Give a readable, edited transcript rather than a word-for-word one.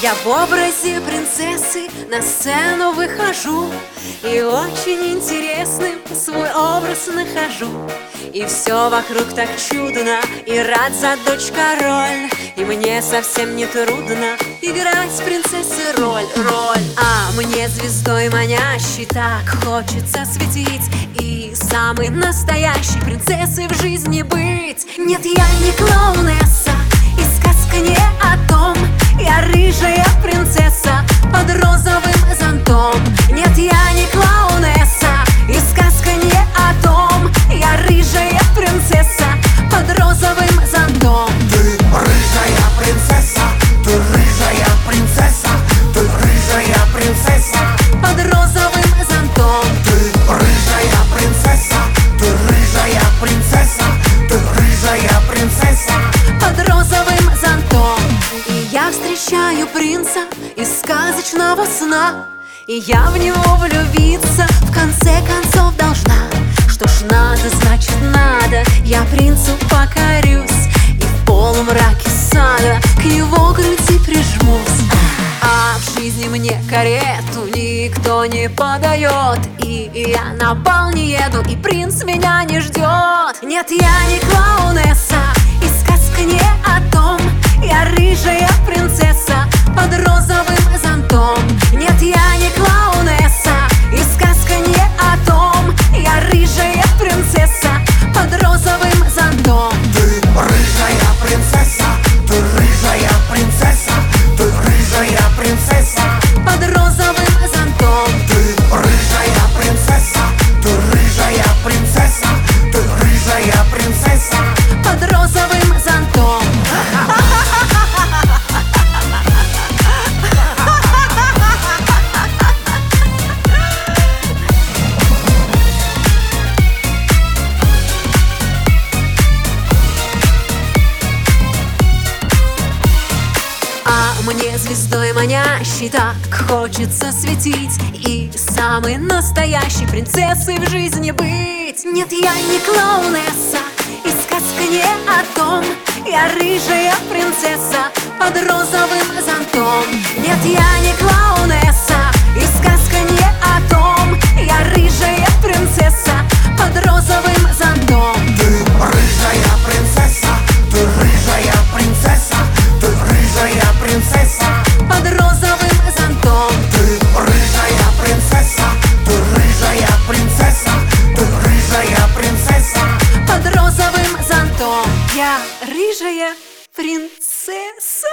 Я в образе принцессы на сцену выхожу и очень интересным свой образ нахожу. И все вокруг так чудно, и рад за дочь король. И мне совсем не трудно играть принцессы роль. А мне звездой манящей так хочется светить и самой настоящей принцессой в жизни быть. Нет, я не клоунесса, и сказка не о том. Я рыжая принцесса под розовым зонтом. Нет, я не клоунесса, и сказка не о том. Я рыжая принцесса под розовым зонтом. Ты рыжая принцесса, ты рыжая принцесса, ты рыжая принцесса под розовым зонтом. Ты рыжая принцесса, ты рыжая принцесса, ты рыжая принцесса под розовым зонтом. И я встречаю принца из сказочного сна, и я в него влюбиться в конце концов должна. Что ж надо, значит надо, я принцу покорюсь и в полумраке сада к его груди прижмусь. А в жизни мне карету никто не подает, и я на бал не еду, и принц меня не ждет. Нет, я не клоунесса, и сказка не о том. Я рыжая принцесса под розовым зонтом. Нет, я не клоунесса, и сказка не о том. Я рыжая принцесса под розовым зонтом. Ты рыжая принцесса, ты рыжая принцесса, ты рыжая принцесса Под розовым зонтом. Ты рыжая принцесса, ты рыжая принцесса, ты рыжая принцесса Под розовым зонтом. А мне звездой манящей так хочется светить и самой настоящей принцессой в жизни быть. Нет, я не клоунесса, и сказка не о том. Я рыжая принцесса под розовым зонтом. Нет, я не клоунесса, и сказка не о том. Я рыжая принцесса под розовым зонтом. Ты рыжая принцесса, ты рыжая принцесса, ты рыжая принцесса Под розовым зонтом. Ты рыжая принцесса, ты рыжая принцесса, ты рыжая принцесса Под розовым зонтом. Я рыжая принцесса.